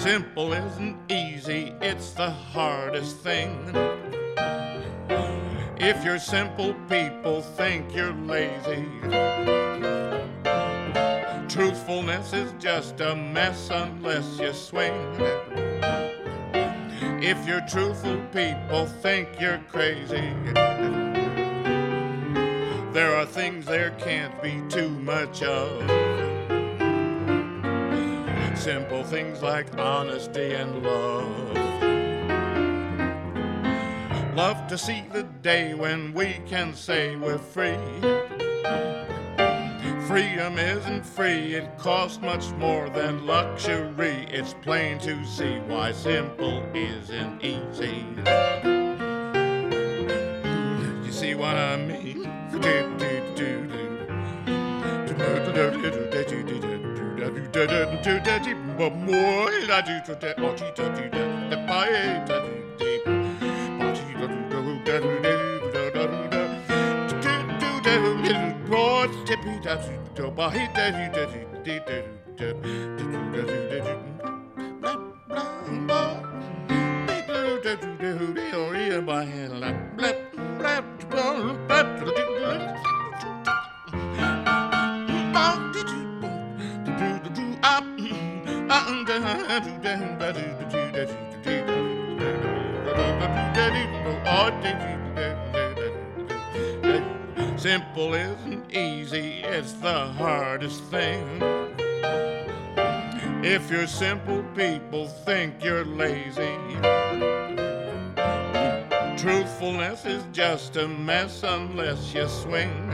Simple isn't easy, it's the hardest thing. If you're simple, people think you're lazy. Truthfulness is just a mess unless you swing. If you're truthful, people think you're crazy. There are things there can't be too much of. Simple things like honesty and love. Love to see the day when we can say we're free. Freedom isn't free, it costs much more than luxury. It's plain to see why simple isn't easy. You see what I mean? Simple isn't easy, it's the hardest thing. If you're simple, people think you're lazy. Truthfulness is just a mess unless you swing.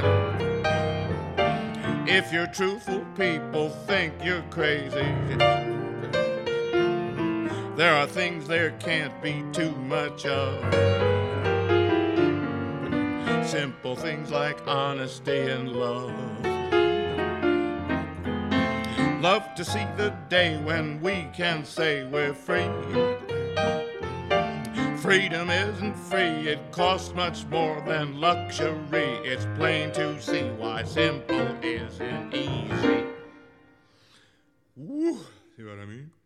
If you're truthful, people think you're crazy. There are things there can't be too much of. Simple things like honesty and love. Love to see the day when we can say we're free. Freedom isn't free, it costs much more than luxury. It's plain to see why simple isn't easy. Woo, see what I mean?